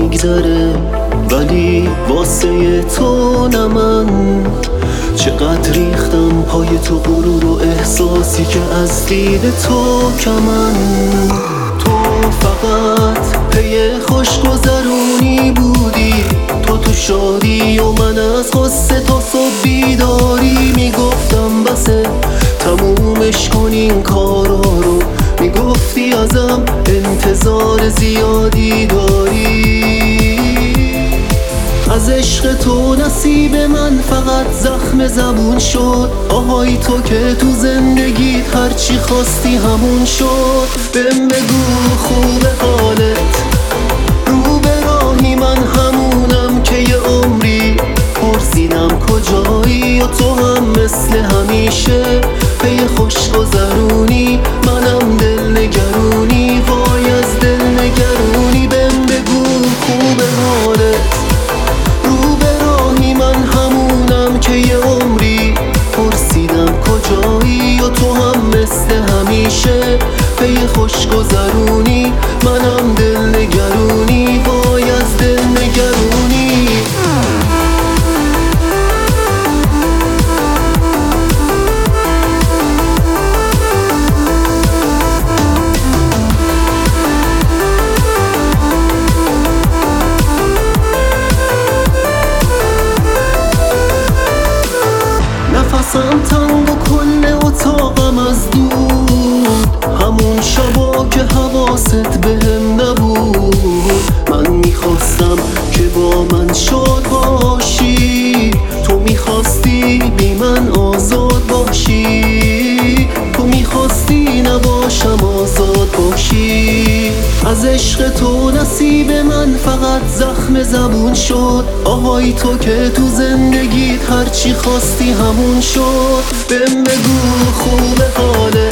میگذره، ولی واسه تو نه من. چقدر ریختم پای تو غرور و احساسی که از دید تو کمن. تو فقط پی خوشگذرونی بودی، تو شادی و من از غصه تا صبح بیداری. میگفتم بسه تمومش کن این کارا رو، میگفتی ازم انتظار زیادی داری. از عشق تو نصیب من فقط زخم زبون شد، آهای تو که تو زندگیت هرچی خواستی همون شد. بهم بگو خوبه حالت، رو به راهی من همونم که یه عمری پرسیدم کجایی و تو هم مثل همیشه پی خوش گذرونی، منم دل نگرونی، وای از دل نگرونی. بهم بگو خوبه حالت، رو به راهی من همونم که یه عمری پرسیدم کجایی و تو هم مثل همیشه پی خوش گذرونی، منم دل نگرونی، وای از دل نگرونی. نفسم تنگ و کل اتاقم از دود، همون شبا که حواست بهم نبود. من میخواستم که با من شاد باشی، تو میخواستی بی من آزاد باشی، تو میخواستی نباشم آزاد باشی. از عشق تو نصیب من فقط زخم زبون شد، آهای تو که تو زندگیت هرچی خواستی همون شد. بهم بگو خوبه حالت،